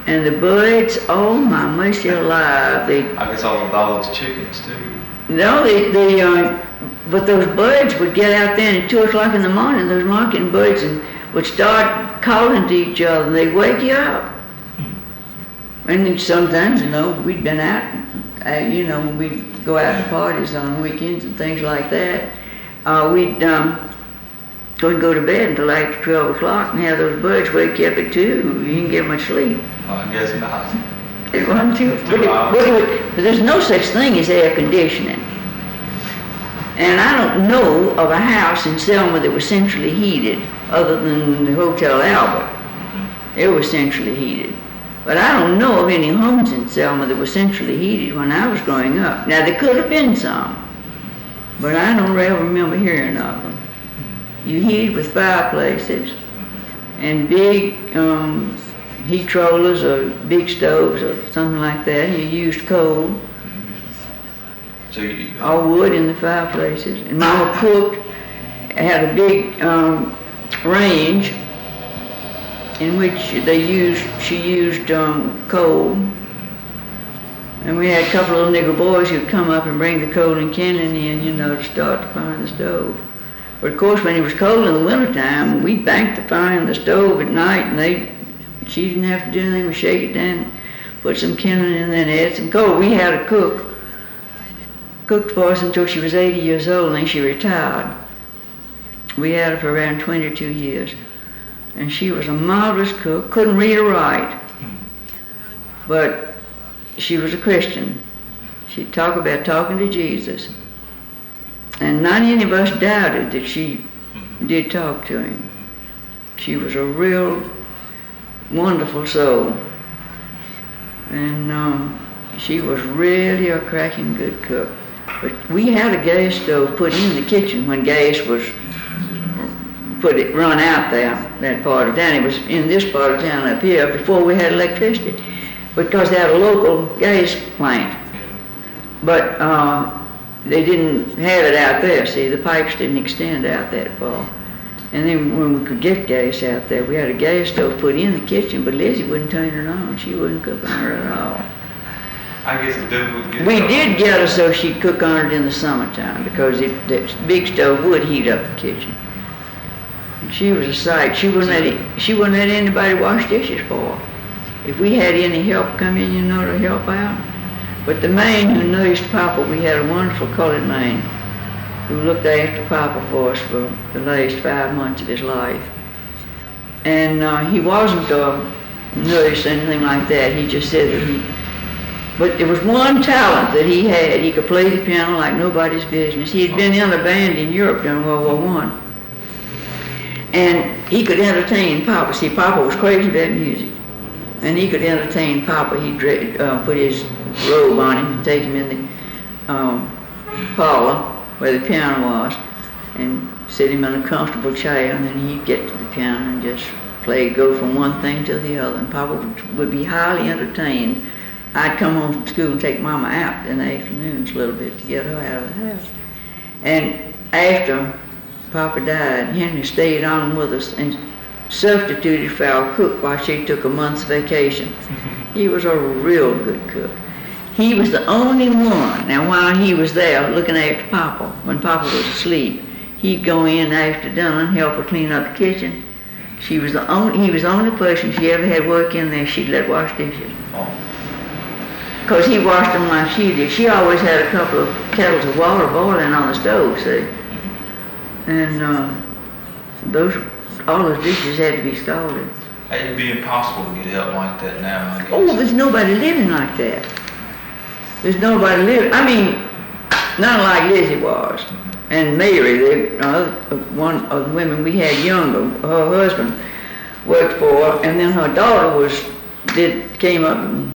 And the birds, oh my mercy alive, I guess all the chickens too. no, but those birds would get out there and at 2 o'clock in the morning, those mocking birds would start calling to each other, and they'd wake you up. And then sometimes, we'd been out, we'd go out to parties on weekends and things like that. We'd go to bed until after 12 o'clock and have those birds wake you up at 2. You didn't get much sleep. I guess not. It wasn't too, but there's no such thing as air conditioning. And I don't know of a house in Selma that was centrally heated other than the Hotel Albert. It was centrally heated. But I don't know of any homes in Selma that were centrally heated when I was growing up. Now, there could have been some, but I don't really remember hearing of them. You heated with fireplaces and big heat rollers or big stoves or something like that. You used coal or wood in the fireplaces. And Mama cooked, had a big range in which she used coal. And we had a couple of little nigger boys who'd come up and bring the coal and kindling in, to start the fire in the stove. But of course, when it was cold in the wintertime, we banked the fire in the stove at night, and she didn't have to do anything but shake it down, put some kindling in there, and add some coal. We had a cooked for us until she was 80 years old, and then she retired. We had her for around 22 years. And she was a marvelous cook, couldn't read or write, but she was a Christian. She'd talk about talking to Jesus. And not any of us doubted that she did talk to him. She was a real wonderful soul. And she was really a cracking good cook. But we had a gas stove put in the kitchen when gas was run out there, that part of town. It was in this part of town up here before we had electricity, because they had a local gas plant. But they didn't have it out there, see, the pipes didn't extend out that far. And then when we could get gas out there, we had a gas stove put in the kitchen, but Lizzie wouldn't turn it on. She wouldn't cook on her at all. I guess it did. We did get her so she'd cook on it in the summertime, because the big stove would heat up the kitchen. And she was a sight. She wouldn't let anybody wash dishes for her. If we had any help come in, to help out. But the man who nursed Papa, we had a wonderful colored man who looked after Papa for us for the last 5 months of his life. And he wasn't a nurse or anything like that. He just said that but there was one talent that he had. He could play the piano like nobody's business. He had been in a band in Europe during World War I. And he could entertain Papa. See, Papa was crazy about music. And he could entertain Papa. He'd put his robe on him and take him in the parlor where the piano was and sit him in a comfortable chair, and then he'd get to the piano and just go from one thing to the other. And Papa would be highly entertained. I'd come home from school and take Mama out in the afternoons a little bit to get her out of the house. And after Papa died, Henry stayed on with us and substituted for our cook while she took a month's vacation. He was a real good cook. He was the only one. Now, while he was there looking after Papa, when Papa was asleep, he'd go in after dinner and help her clean up the kitchen. He was the only person she ever had work in there she'd let wash dishes. Because he washed them like she did. She always had a couple of kettles of water boiling on the stove, see? And all those dishes had to be scalded. It'd be impossible to get help like that now, I guess. Oh, there's nobody living like that. There's nobody living. I mean, not like Lizzie was. And Mary, one of the women we had younger, her husband worked for her, and then her daughter came up and